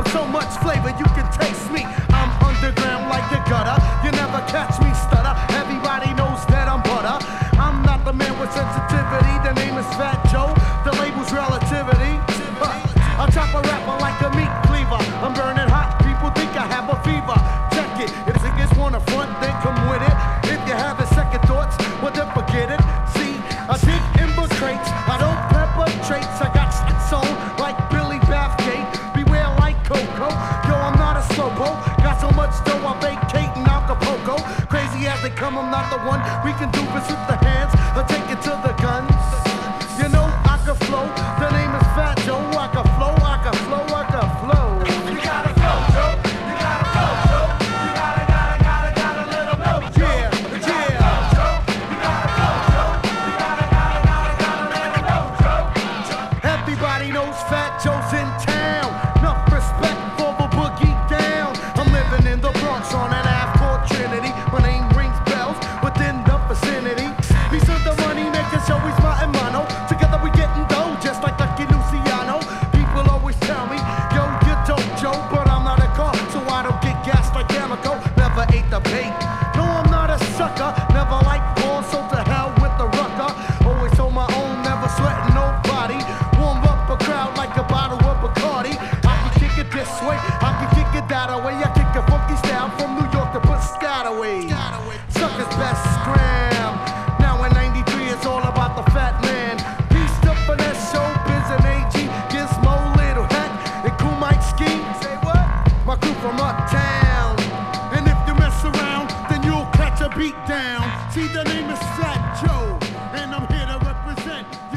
So much flavor you can taste me. I'm underground like the gutter. You never catch me stutter. Everybody knows that I'm butter. I'm not the man with sensitivity. The name is Fat Joe. The label's relativity. I chop a rapper like a meat cleaver. I'm burning hot. People think I have a fever. Check it. If niggas wanna front, then come with it. If you have second thoughts, well then forget it. See, I dig infiltrates. I don't perpetrate. I got shit on like Billy Bathgate. Beware like Coco. Yo, I'm not a slowpo. Got so much dough, I'm vacating Acapulco. Crazy as they come, I'm not the one. We can do this with the hands. I take it to the guns. You know I can flow. The name is Fat Joe. I can flow. I can flow. I can flow. You gotta flow, Joe. You gotta flow, Joe. You gotta little flow, Joe. Yeah, You gotta yeah. flow, Joe. You gotta flow, Joe. You gotta little flow, Joe. Everybody knows Fat Joe's in town. Enough respect for the boogie down. I'm living in the Bronx on an Ave called Trinity. My name rings bells within the vicinity. These are the money makers, always my hermano. Together we getting dough just like Lucky Luciano. People always tell me, yo, you dope, Joe, but I'm not a car, so I don't get gassed like Yamako. Never ate the bait. No, I'm not a sucker. Never like ball, so to hell with the rucker. Always on my own, never sweating nobody. Warm up a crowd like a bottle of Bacardi. I can kick it this way, I can kick it that way. I kick a funky style from New York to Piscataway. Suckers best scram. Now in 93, it's all about the fat man. Peace to finesse, showbiz and AG. Gizmo, Little Hat, and Cool Mike Ski. Say what? My crew from uptown. And if you mess around, then you'll catch a beat down. See, the name is Fat Joe, and I'm here to represent.